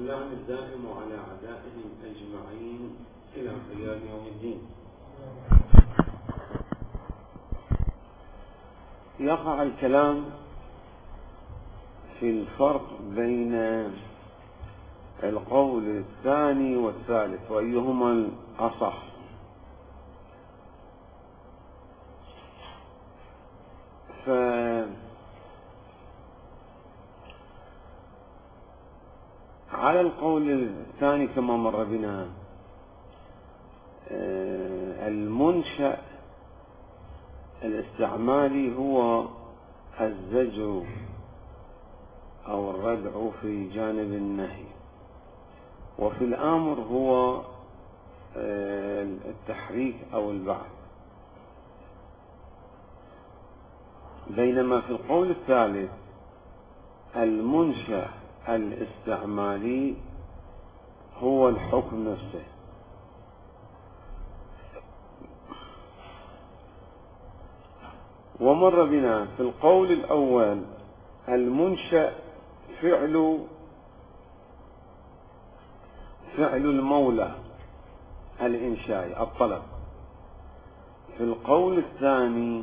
الله الدائم على أعدائهم أجمعين إلى قيام يوم الدين. يقع الكلام في الفرق بين القول الثاني والثالث وأيهما الأصح. على القول الثاني كما مر بنا المنشأ الاستعمالي هو الزجر أو الردع في جانب النهي، وفي الآمر هو التحريك أو البعث، بينما في القول الثالث المنشأ الاستعمالي هو الحكم نفسه. ومر بنا في القول الأول المنشأ فعل المولى الإنشائي الطلب. في القول الثاني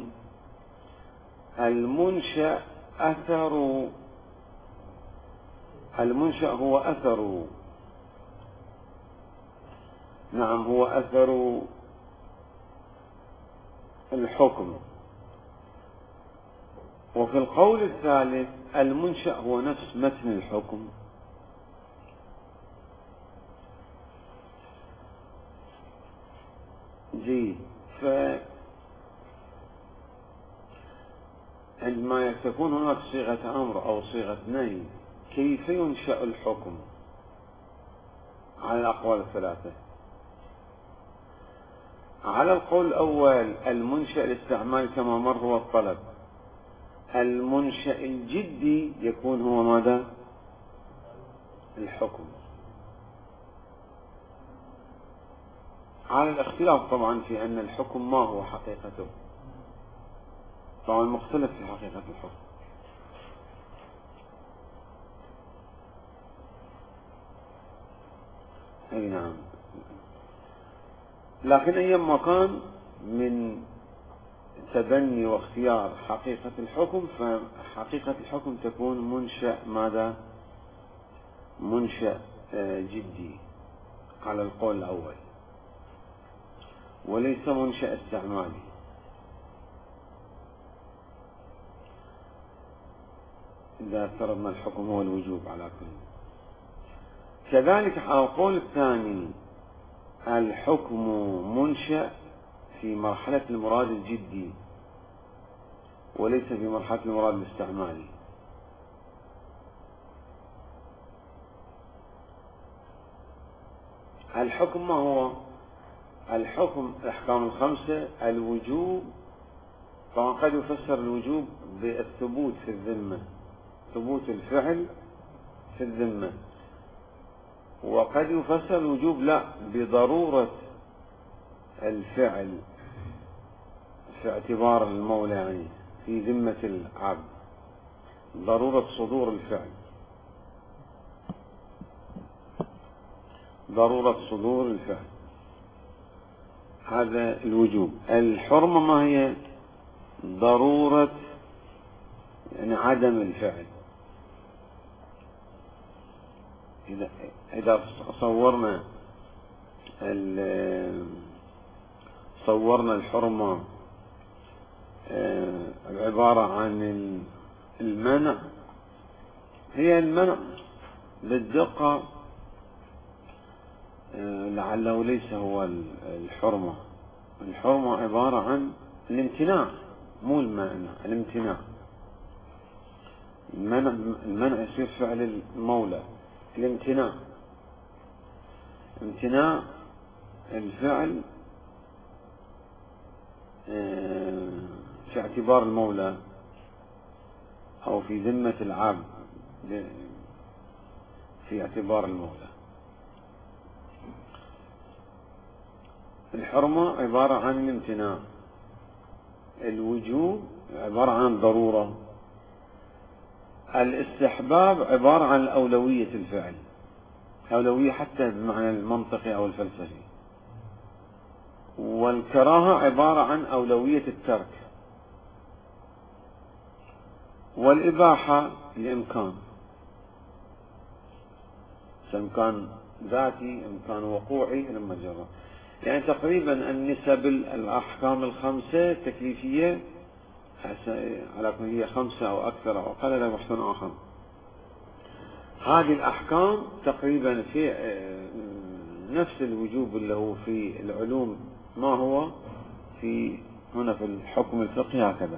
المنشأ هو أثر، نعم هو أثر الحكم. وفي القول الثالث المنشأ هو نفس متن الحكم. جيد. عندما تكون هناك صيغة أمر أو صيغة نهي كيف ينشأ الحكم على الأقوال الثلاثة؟ على القول الأول المنشأ الاستعمال كما مر هو الطلب. المنشأ الجدي يكون هو ماذا؟ الحكم، على الاختلاف طبعا في أن الحكم ما هو حقيقته، طبعا مختلف في حقيقة الحكم. أي نعم، لكن أيما كان من تبني واختيار حقيقة الحكم، فحقيقة الحكم تكون منشأ ماذا؟ منشأ جدي على القول الأول، وليس منشأ استعمالي. إذا افترضنا الحكم هو الوجوب على كل. كذلك على القول الثاني الحكم منشأ في مرحلة المراد الجدي وليس في مرحلة المراد الاستعمالي. الحكم ما هو؟ الحكم الأحكام الخمسة الوجوب، طبعا قد يفسر الوجوب بالثبوت في الذمة، ثبوت الفعل في الذمة، وقد يفسر الوجوب لا بضرورة الفعل في اعتبار المولى، يعني في ذمة العبد ضرورة صدور الفعل، ضرورة صدور الفعل، هذا الوجوب. الحرمة ما هي؟ ضرورة يعني عدم الفعل. إذا صورنا الحرمة عبارة عن المنع، هي المنع بالدقة لعله ليس هو الحرمة. الحرمة عبارة عن الامتناع، مو المانع، الامتناع. المنع يصير فعل المولى، الامتناع، امتناع الفعل في اعتبار المولى أو في ذمة العبد في اعتبار المولى. الحرمة عبارة عن الامتناع، الوجوب عبارة عن ضرورة، الاستحباب عبارة عن أولوية الفعل. أولوية حتى بمعنى المنطقي أو الفلسفي. والكراهة عبارة عن أولوية الترك. والإباحة الإمكان، إمكان ذاتي، إمكان وقوعي لما جرى. يعني تقريبا النسب الأحكام الخمسة التكليفية على كل هي 5 أو أكثر أو أقل لا بحث آخر. هذه الأحكام تقريبا في نفس الوجوب اللي هو في العلوم ما هو في هنا في الحكم الفقهي هكذا.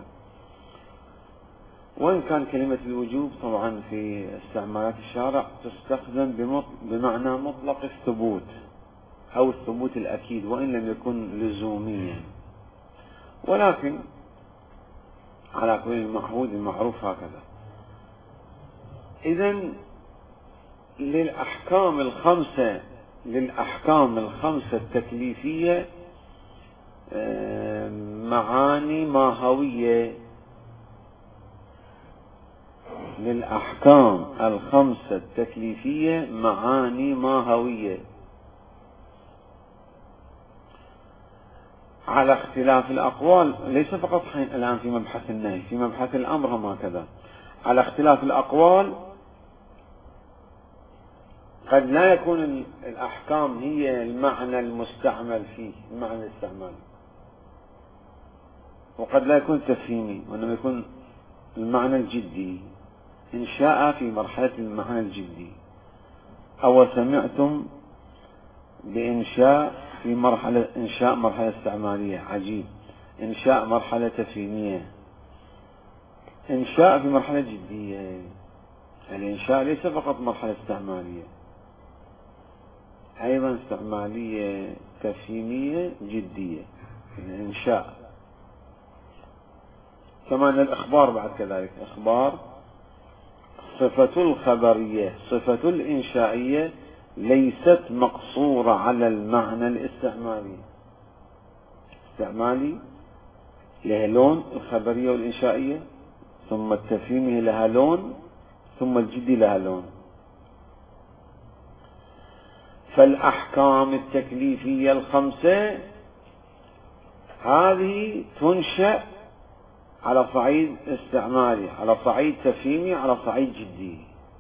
وإن كان كلمة الوجوب طبعا في استعمالات الشارع تستخدم بمعنى مطلق الثبوت أو الثبوت الأكيد وإن لم يكن لزوميا، ولكن على كل المعهود المعروف هكذا. إذن للأحكام الخمسة التكليفية معاني ماهوية. للأحكام الخمسة التكليفية معاني ماهوية على اختلاف الأقوال، ليس فقط الآن في مبحث النهي، في مبحث الأمر هم هكذا. على اختلاف الأقوال قد لا يكون الأحكام هي المعنى المستعمل فيه، المعنى الاستعمالي، وقد لا يكون تفهيمي، وإنما يكون المعنى الجدي إن شاء في مرحلة المعنى الجدي. أو سمعتم بإنشاء في مرحلة إنشاء مرحلة استعمالية، عجيب. إنشاء مرحلة تفهيمية، إنشاء في مرحلة جدية. الإنشاء ليس فقط مرحلة استعمالية، أيضا استعمالية تفهيمية جدية. الإنشاء كمان الإخبار بعد كذلك. إخبار صفة الخبرية، صفة الإنشائية ليست مقصورة على المعنى الاستعمالي. استعمالي لها لون، الخبرية والإنشائية، ثم التفهيمية لها لون، ثم الجدي لها لون. فالأحكام التكليفية الخمسة هذه تنشأ على صعيد استعمالي، على صعيد تفهيمي، على صعيد جدي.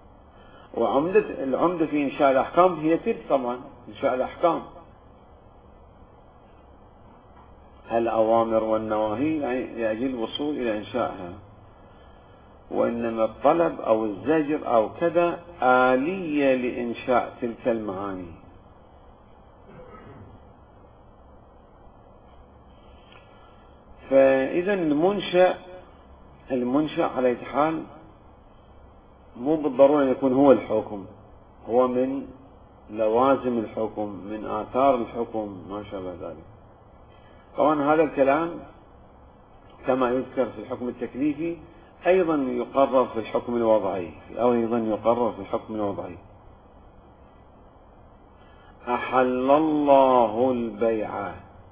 العمدة في إنشاء الأحكام هي تلك طبعا، إنشاء الأحكام، الأوامر والنواهي لأجل الوصول إلى إنشائها. وإنما الطلب أو الزجر أو كذا آلية لإنشاء تلك المعاني. فإذا المنشأ على أي حال مو بالضرورة أن يكون هو الحكم، هو من لوازم الحكم، من آثار الحكم، ما شابه ذلك. طبعا هذا الكلام كما يذكر في الحكم التكليفي أيضا يقرر في الحكم الوضعي، أحل الله البيع،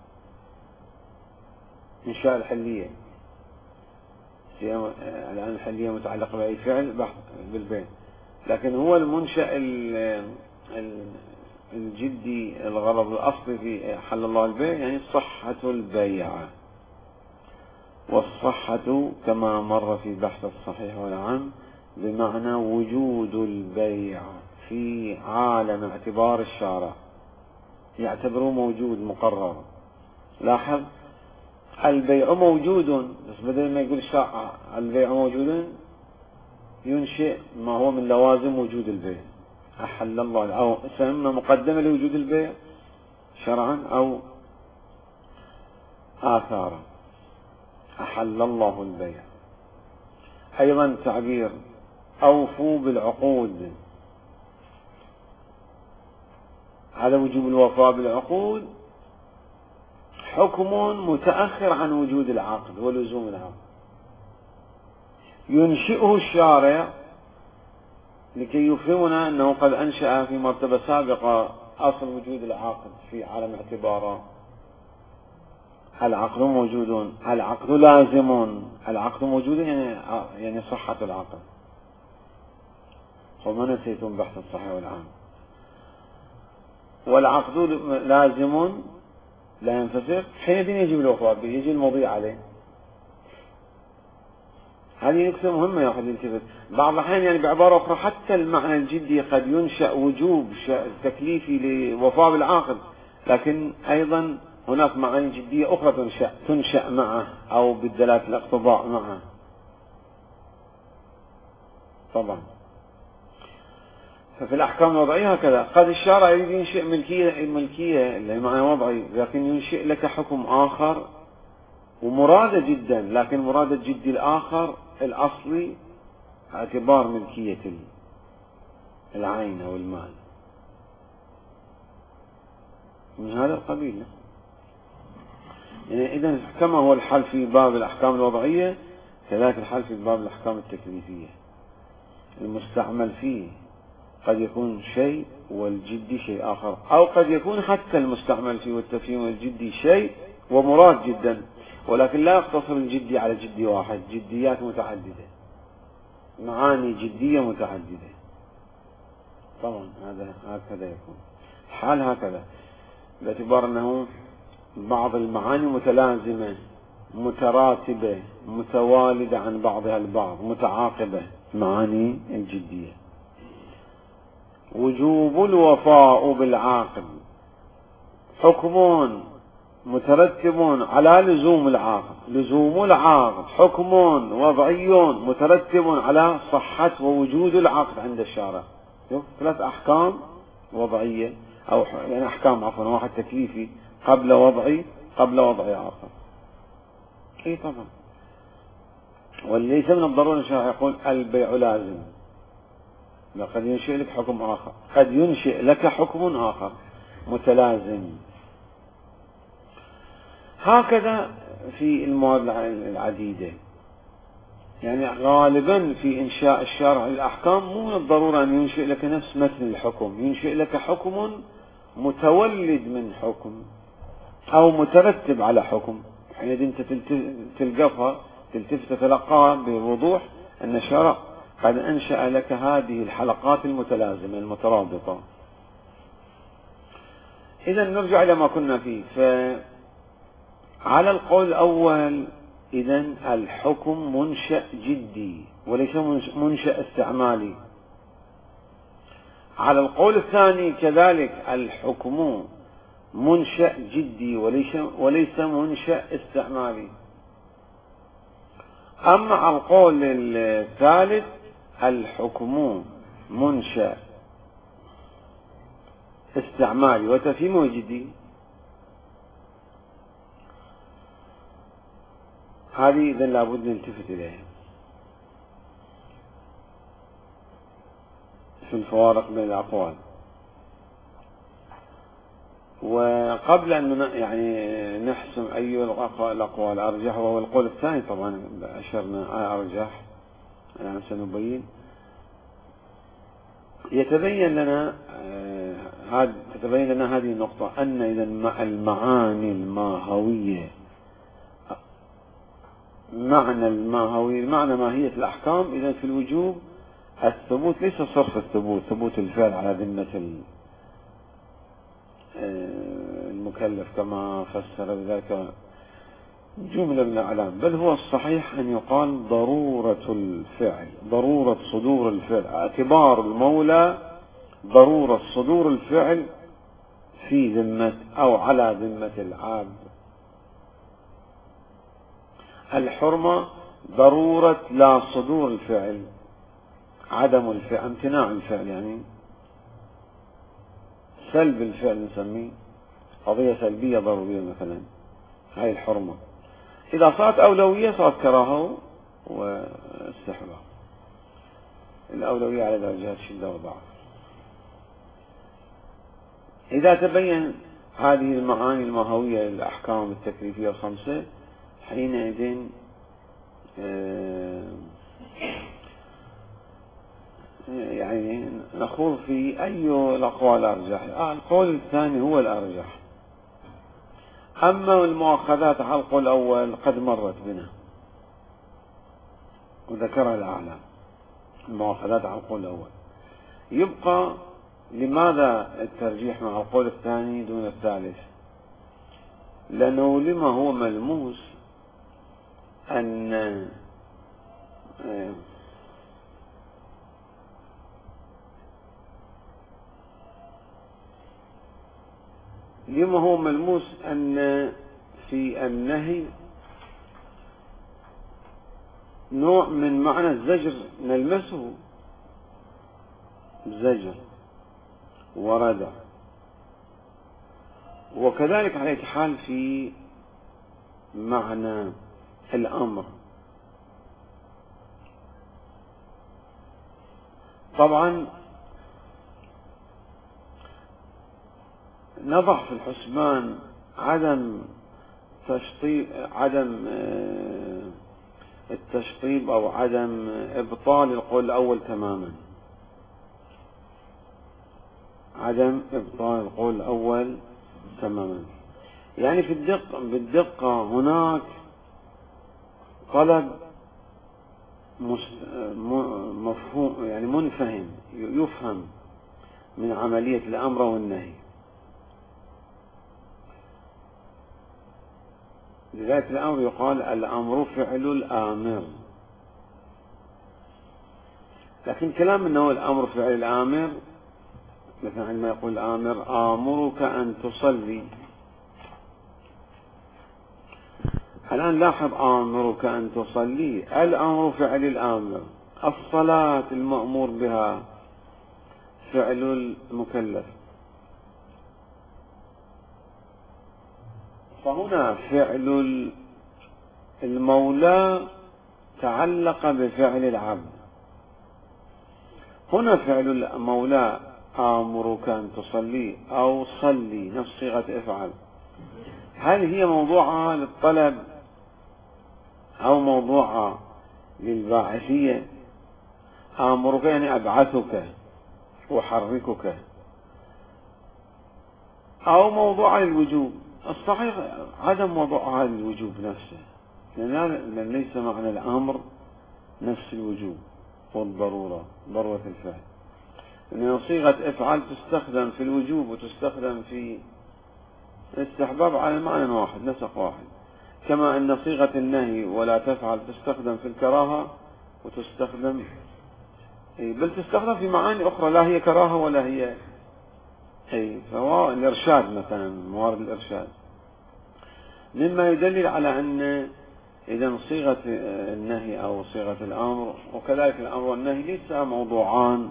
إنشاء الحلية. الآن الحلية متعلقة بأي فعل بحث بالبيع، لكن هو المنشأ الجدي، الغرض الأصلي في أحل الله البيع يعني صحة البيع. والصحة كما مر في بحث الصحيح والعام بمعنى وجود البيع في عالم اعتبار الشارع، يعتبره موجود مقرر. لاحظ البيع موجود، بس بدل ما يقول البيع موجود ينشئ ما هو من لوازم وجود البيع. أحل الله، أو إما مقدمة لوجود البيع شرعا أو آثارا. أحل الله البيع. أيضا تعبير أوفوا بالعقود، هذا وجوب الوفاء بالعقود حكم متأخر عن وجود العقد ولزوم العقد، ينشئه الشارع لكي يفهمنا أنه قد أنشأ في مرتبة سابقة أصل وجود العقد في عالم اعتباره. العقد موجود، العقد لازم، العقد موجود يعني صحة العقد. وما نسيتم بحث الصحيح والعام. والعقد لازم لا ينفسخ، حينئذ يجب الوفاء به، يجي المضي عليه. هذه نقطة مهمة يا أخي التفت. بعض الأحيان يعني بعبارة أخرى حتى المعنى الجدي قد ينشأ وجوب تكليفي لوفاء بالعاقد، لكن أيضا هناك معاني جدية أخرى تنشأ معه أو بالدلالة الاقتضاء معه. طبعا ففي الأحكام الوضعية هكذا، قد الشارع يريد ينشئ ملكية اللي معنى وضعي، لكن ينشئ لك حكم آخر ومرادة جدا، لكن مرادة جدي الآخر الأصلي اعتبار ملكية العين أو المال من هذا القبيل. يعني إذا كما هو الحل في باب الأحكام الوضعية كذلك الحل في باب الأحكام التكليفية. المستعمل فيه قد يكون شيء والجدي شيء آخر، أو قد يكون حتى المستعمل فيه والتفهيم والجدي شيء ومراد جدا، ولكن لا يقتصر الجدي على جدي واحد، جديات متعددة، معاني جدية متعددة. طبعا هكذا يكون حال، هكذا باعتبار أنه بعض المعاني متلازمة متراتبة متوالدة عن بعضها البعض متعاقبة، معاني الجدية. وجوب الوفاء بالعاقد حكم مترتب على لزوم العاقد، لزوم العاقد حكم وضعي مترتب على صحة ووجود العقد عند الشارع. ثلاث أحكام وضعية أو يعني أحكام عفوا، واحد تكليفي قبل وضعي آخر. إيه طبعا. وليس من الضروري الشارع يقول البيع لازم، قد ينشئ لك حكم آخر، قد ينشئ لك حكم آخر متلازم. هكذا في المواد العديدة، يعني غالبا في إنشاء الشارع الأحكام مو من الضرورة أن ينشئ لك نفس متن الحكم، ينشئ لك حكم متولد من حكم أو مترتب على حكم، حينئذ أنت تلتفت تتلقاها بوضوح أن الشارع قد أنشأ لك هذه الحلقات المتلازمة المترابطة. إذا نرجع إلى ما كنا فيه. فعلى القول الأول إذا الحكم منشأ جدي وليس منشأ استعمالي. على القول الثاني كذلك الحكم منشأ جدي وليس منشأ استعمالي. أما على القول الثالث الحكم منشأ استعمالي وتفهيم وجدي. هذه إذن لابد نلتفت إليها في الفوارق بين الأقوال. وقبل أن يعني نحسم أي الأقوال أرجح، وهو القول الثاني طبعا أشرنا أرجح، يعني سنبين. تتبين لنا هذه النقطة أن إذا المعاني الماهوية معنى ماهية الأحكام إذا في الوجوب الثبوت ليس صرف الثبوت، ثبوت الفعل على ذمة المكلف كما فسر بذلك جملة من الأعلام، بل هو الصحيح أن يقال ضرورة الفعل، ضرورة صدور الفعل، اعتبار المولى ضرورة صدور الفعل في ذمة أو على ذمة العبد. الحرمة ضرورة لا صدور الفعل، عدم الفعل، امتناع الفعل، يعني سلب الفعل نسميه قضية سلبية ضرورية مثلا، هاي الحرمة. إذا صارت أولوية صارت كراهة واستحباب، الأولوية على درجات شدة وضعف. إذا تبين هذه المعاني الماهوية للأحكام التكليفية الخمسة حينئذ يعني نخوض في أي الأقوال أرجح. القول الثاني هو الأرجح. أما المؤاخذات على القول الأول قد مرت بنا وذكرها الأعلام، المؤاخذات على القول الأول. يبقى لماذا الترجيح مع القول الثاني دون الثالث؟ لأنه لما هو ملموس أن لما هو ملموس أن في النهي نوع من معنى الزجر نلمسه، زجر وردع، وكذلك على حال في معنى الأمر. طبعا نضع في الحسبان عدم التشطيب أو عدم إبطال القول الأول تماما، عدم إبطال القول الأول تماما. يعني بالدقة هناك طلب مفهوم، يعني منفهم، يفهم من عملية الأمر والنهي. لذلك الأمر يقال الأمر فعل الآمر، لكن كلام أنه الأمر فعل الآمر، مثلا عندما يقول الآمر آمرك أن تصلي، الآن لاحظ آمرك أن تصلي، الأمر فعل الآمر، الصلاة المأمور بها فعل المكلف، فهنا فعل المولى تعلق بفعل العبد. هنا فعل المولى آمرك أن تصلي أو صلي نفس صيغة افعل، هل هي موضوعها للطلب أو موضوعها للباعثية؟ آمرك يعني أبعثك أحركك، أو موضوعها للوجوب؟ الصحيح عدم وضعها للوجوب نفسه، لأن ليس معنى الأمر نفس الوجوب والضرورة، ضرورة الفعل، لأن صيغة افعل تستخدم في الوجوب وتستخدم في الاستحباب على معنى واحد، نسق واحد، كما أن صيغة النهي ولا تفعل تستخدم في الكراهة وتستخدم بل تستخدم في معاني أخرى لا هي كراهة ولا هي فهو الإرشاد مثلا، موارد الإرشاد، مما يدلل على أن إذا صيغة النهي أو صيغة الأمر وكذلك الأمر والنهي ليس موضوعان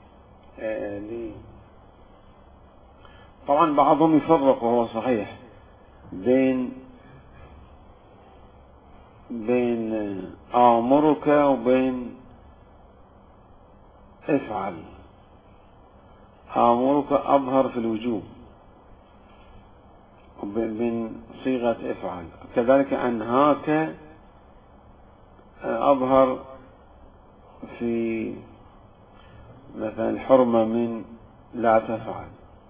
طبعا بعضهم يفرق وهو صحيح بين آمرك وبين افعل. آمرك أظهر في الوجوب من صيغة افعل، كذلك أنهاك أظهر في مثلا الحرمة من لا تفعل.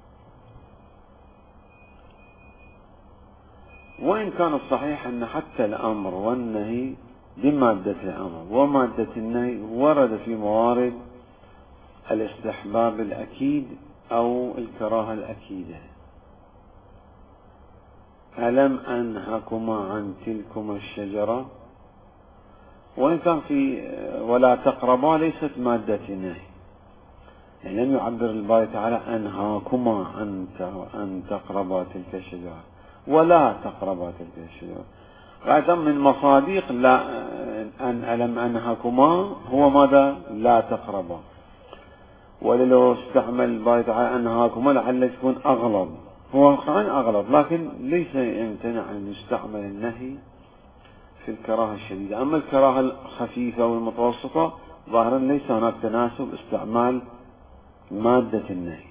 وإن كان الصحيح أن حتى الأمر والنهي بمادة الأمر ومادة النهي ورد في موارد الاستحباب الأكيد أو الكراهة الأكيدة. ألم أنهكما عن تلكما الشجرة، وإن كان في ولا تقربا ليست مادة النهي، يعني لم يعبر الباري تعالى أنهاكما أن تقربا تلك الشجرة ولا تقربا تلك الشجرة. غاية من مصادق لا ألم أنهاكما هو ماذا؟ لا تقربا. ولو استعمل الباري تعالى أنهاكما لعل يكون أغلظ، هو واقعا أغلظ، لكن ليس يمتنع أن يستعمل النهي في الكراهة الشديدة. أما الكراهة الخفيفة والمتوسطة ظاهرا ليس هناك تناسب استعمال مادة النهي.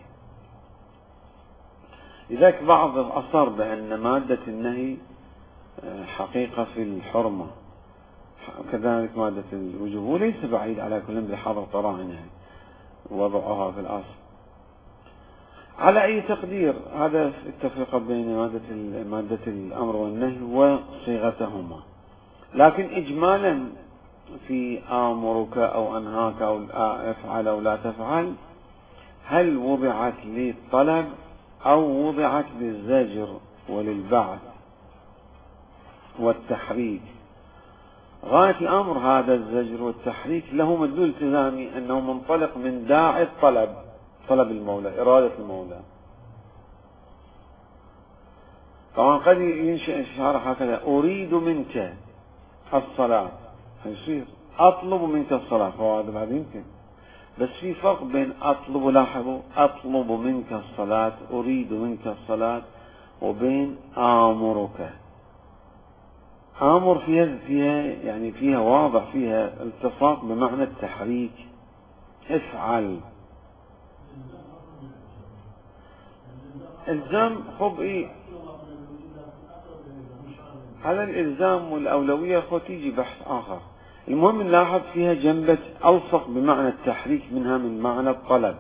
لذلك بعض أصر بأن مادة النهي حقيقة في الحرمة، كذلك مادة الوجوب، وليس بعيد على كل بحضر طراعنها وضعها في الأصل. على أي تقدير هذا التفرقة بين مادة الأمر والنهي وصيغتهما، لكن إجمالا في آمرك أو أنهاك أو افعل أو لا تفعل هل وضعت للطلب أو وضعت للزجر وللبعث والتحريك؟ غاية الأمر هذا الزجر والتحريك له مدلول التزامي أنه منطلق من داعي الطلب، طلب المولى، إرادة المولى. طبعا قد ينشأ الشارع هكذا: أريد منك الصلاة، يصير أطلب منك الصلاة، فهذا بعد يمكن. بس في فرق بين أطلب، لاحظوا، أطلب منك الصلاة، أريد منك الصلاة، وبين آمرك. آمر فيها واضح، فيها التصاق بمعنى التحريك، افعل. الزام خب ايه على الإلزام والأولوية، خو تيجي بحث آخر. المهم نلاحظ فيها جنبة ألصق بمعنى التحريك منها من معنى الطلب.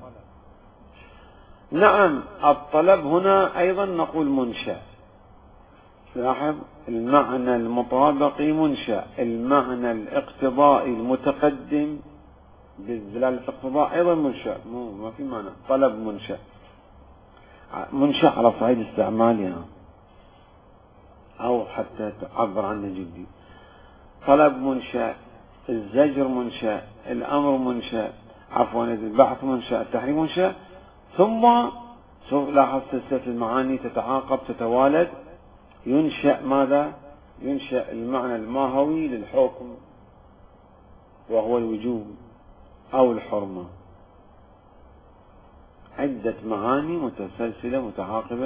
نعم الطلب هنا أيضا نقول منشأ، لاحظ المعنى المطابقي منشأ، المعنى الاقتضائي المتقدم بالدلالة الاقتضاء أيضا منشأ، ما في معنى طلب منشأ، منشأ على صعيد استعمالها أو حتى تعبر عنه جدي. طلب منشأ، الزجر منشأ، الأمر منشأ، عفوا البحث منشأ، التحريم منشأ. ثم لاحظ سلسلة المعاني تتعاقب تتوالد. ينشأ ماذا؟ ينشأ المعنى الماهوي للحكم وهو الوجوب أو الحرمة. عدة معاني متسلسلة متعاقبة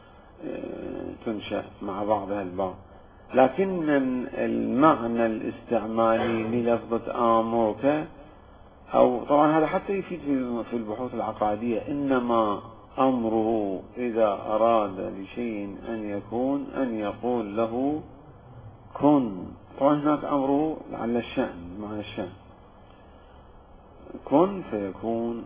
تنشأ مع بعضها البعض. لكن المعنى الاستعمالي للفظة آمرك، أو طبعا هذا حتى يفيد في البحوث العقائدية: إنما أمره إذا أراد لشيء أن يكون أن يقول له كن. طبعا هناك أمره على الشأن، معنى الشأن، كن فيكون.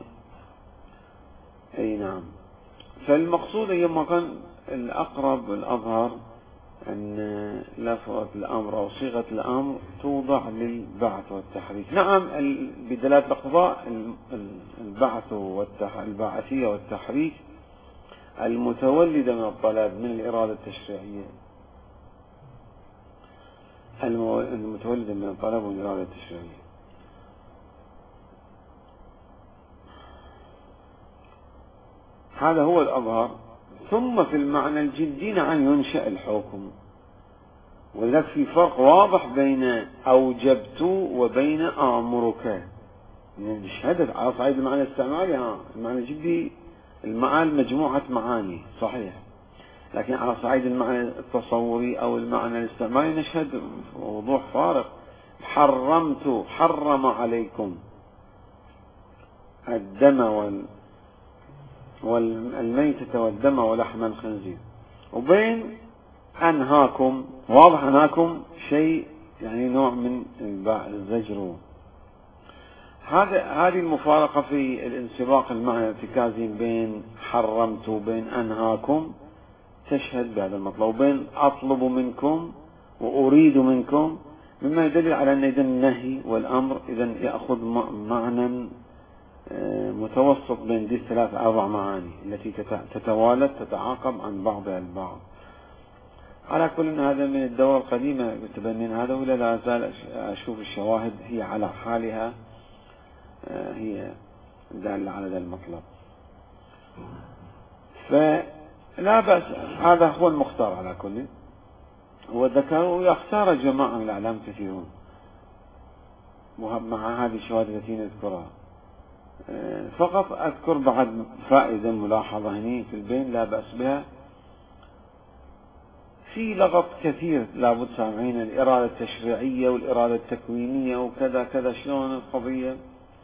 أي نعم. فالمقصود يما كان الأقرب والأظهر أن لفظة الأمر أو صيغة الأمر توضع للبعث والتحريك. نعم بدلالة الاقتضاء البعث البعثية والتحريك المتولدة من الطلب، من الإرادة التشريعية، المتولدة من الطلب والإرادة التشريعية. هذا هو الأظهر. ثم في المعنى الجدي نعم ينشأ الحكم، ولذلك في فرق واضح بين أوجبت وبين آمرك. نشهد على صعيد المعنى الاستعمالي، المعنى الجدي المعاني مجموعة معاني صحيح، لكن على صعيد المعنى التصوري أو المعنى الاستعمالي نشهد وضوح فارق. حرمت، حرم عليكم الدم والميتة والدم ولحم الخنزير، وبين أنهاكم، واضح أنهاكم شيء يعني نوع من الزجر. هذه المفارقة في الانسباق المعنى الارتكازي بين حرمت وبين أنهاكم تشهد بهذا المطلب، وبين أطلب منكم وأريد منكم، مما يدل على أن إذن النهي والأمر إذن يأخذ معنى متوسط بين دي الثلاث أربع معاني التي تتوالد تتعاقب عن بعضها البعض. على كل هذا من الدورة القديمة بتبنين هذا، ولا لا زال أشوف الشواهد هي على حالها، هي دالة على ذا المطلب. فلا بأس، هذا هو المختار على كل. وذكروا يختار جماعة من الأعلام كثيرون مع هذه الشواهد التي نذكرها. فقط أذكر بعد فائدة ملاحظة هنا في البين لا بأس بها. في لغط كثير لابد سامعين: الإرادة التشريعية والإرادة التكوينية وكذا كذا. شلون القضية؟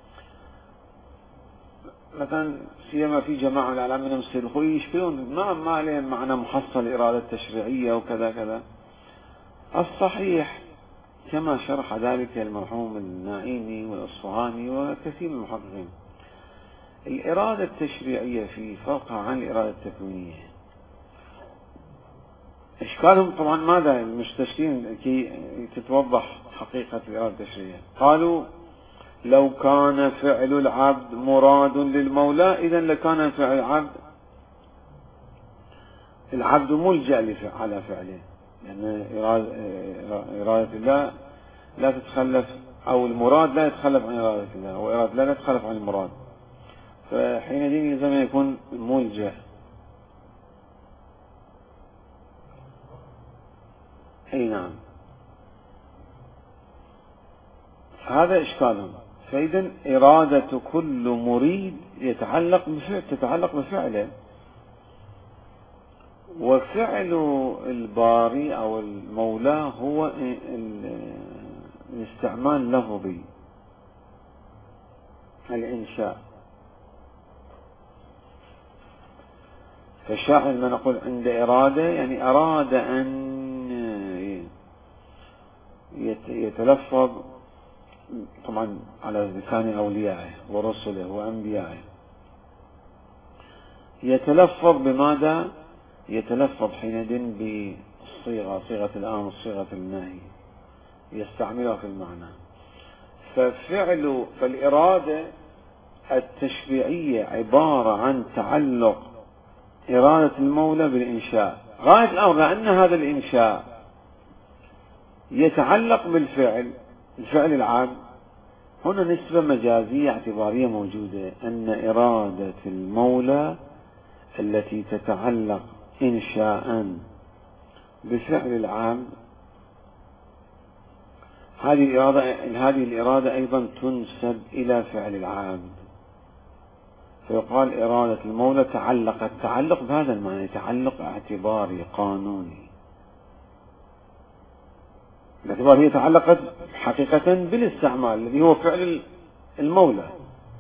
مثلا سيما في جماعة من الإعلام منهم السيد الخوئي يشبهون ما لهم معنى محصل الإرادة التشريعية وكذا كذا. الصحيح كما شرح ذلك المرحوم النائمي والأصفهاني وكثير من المحققين، الإرادة التشريعية في فرقها عن الإرادة التكوينية. إشكالهم طبعا ماذا المستشرقين كي تتوضح حقيقة الإرادة التشريعية؟ قالوا لو كان فعل العبد مراد للمولى إذا لكان فعل العبد ملجأ على فعله، لأن إرادة الله لا تتخلف، أو المراد لا يتخلف عن إرادة الله، وإرادة الله لا تتخلف عن المراد، فحينئذ يلزم أن يكون ملجأ. أي نعم، هذا إشكالهم. فإذا إرادة كل مريد تتعلق بفعله، وفعل الباري أو المولى هو الاستعمال لفظي، الإنشاء. فالشاعر ما نقول عند إرادة يعني أراد أن يتلفظ طبعا على لسان أوليائه ورسله وأنبيائه، يتلفظ بماذا؟ يتلفظ حينئذ بالصيغة، صيغة الأمر، صيغة النهي، يستعملها في المعنى. فالإرادة التشريعية عبارة عن تعلق إرادة المولى بالإنشاء. غاية الأمر لأن هذا الإنشاء يتعلق بالفعل، الفعل العام، هنا نسبة مجازية اعتبارية موجودة، أن إرادة المولى التي تتعلق إنشاء بفعل العام، هذه الإرادة أيضا تنسب إلى فعل العام، فيقال إرادة المولى تعلقت، تعلق بهذا المعنى، تعلق اعتباري قانوني، باعتبار هي تعلقت حقيقة بالاستعمال الذي هو فعل المولى،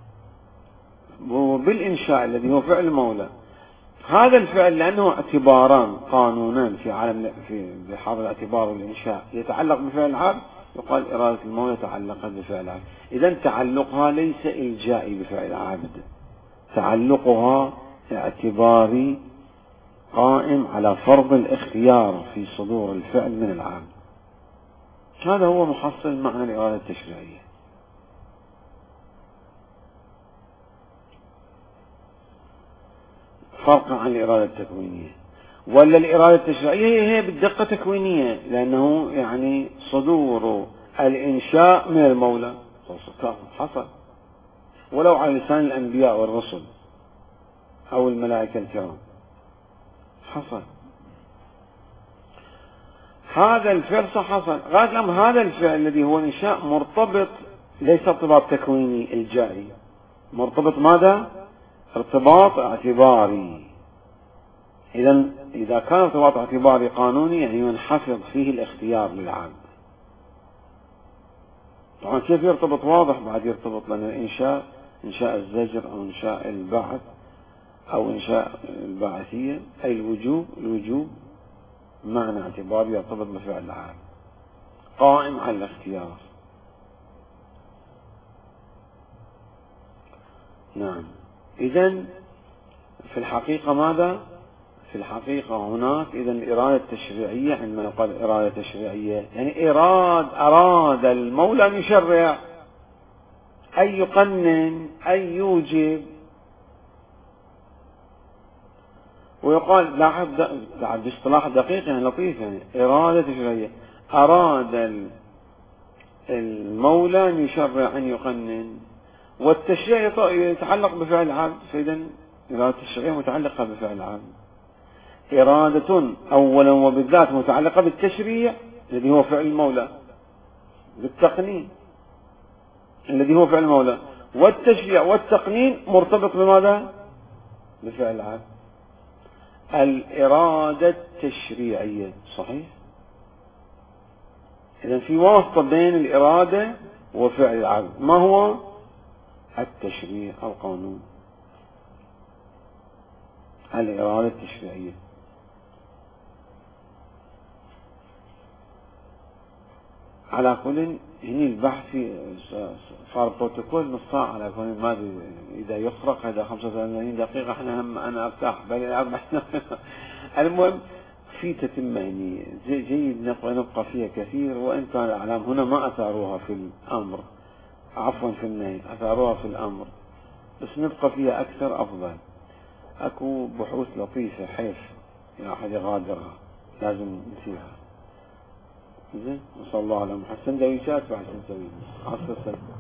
وبالإنشاء الذي هو فعل المولى. هذا الفعل لأنه اعتباران قانونان في عالم، في بحاضر الاعتبار والإنشاء، يتعلق بفعل العبد، يقال إرادة المولى تعلقت بفعل العبد. إذا تعلقها ليس إلجائي بفعل العبد، تعلقها اعتباري قائم على فرض الاختيار في صدور الفعل من العبد. هذا هو محصل معنى الإرادة التشريعية. فرقا عن الإرادة التكوينية، ولا الإرادة التشريعية هي بالدقة تكوينية، لأنه يعني صدور الإنشاء من المولى حصل، ولو على لسان الأنبياء والرسل أو الملائكة الكرام حصل. هذا الفعل حصل. غاية الأمر هذا الفعل الذي هو الإنشاء مرتبط، ليس ارتباط تكويني الجائي، مرتبط ماذا؟ ارتباط اعتباري. إذا كان ارتباط اعتباري قانوني يعني ينحفظ فيه الاختيار للعبد. طبعا كيف يرتبط؟ واضح بعد يرتبط، لأن الإنشاء، إنشاء الزجر أو إنشاء البعث أو إنشاء البعثية، أي الوجوب معنى اعتباري يرتبط بفعل العبد قائم على الاختيار. نعم. إذن في الحقيقة ماذا؟ في الحقيقة هناك إذن الإرادة التشريعية، عندما يقال إرادة تشريعية يعني أراد المولى أن يشرع، أن يقنن، أن يوجب. ويقال لاحظ باصطلاح دقيق يعني لطيف، يعني إرادة تشريعية، أراد المولى أن يشرع، أن يقنن، والتشريع يتعلق بفعل العبد، فإذا إرادة التشريع متعلقة بفعل العبد. إرادة أولا وبالذات متعلقة بالتشريع الذي هو فعل المولى، بالتقنين الذي هو فعل المولى، والتشريع والتقنين مرتبط بماذا؟ بفعل العبد. الإرادة التشريعية صحيح. إذن في واسطة بين الإرادة وفعل العبد، ما هو؟ التشريع أو القانون، الإرادة التشريعية. على كل هني البحث صار بروتوكول نص ساعة، على كل ما إذا يخرق هذا 85 دقيقة احنا أنا أرتاح بل 4. المهم في تتمة يعني جيد نبقى فيها كثير، وإن كان الأعلام هنا ما أثاروها في الأمر عفوا في النهي، أثارها في الأمر، بس نبقى فيها أكثر أفضل. أكو بحوث لطيفة حيث يا أحد يغادرها، لازم نسيها. زين، وصلى الله على محمد. سندويشات بعد نسوي عصر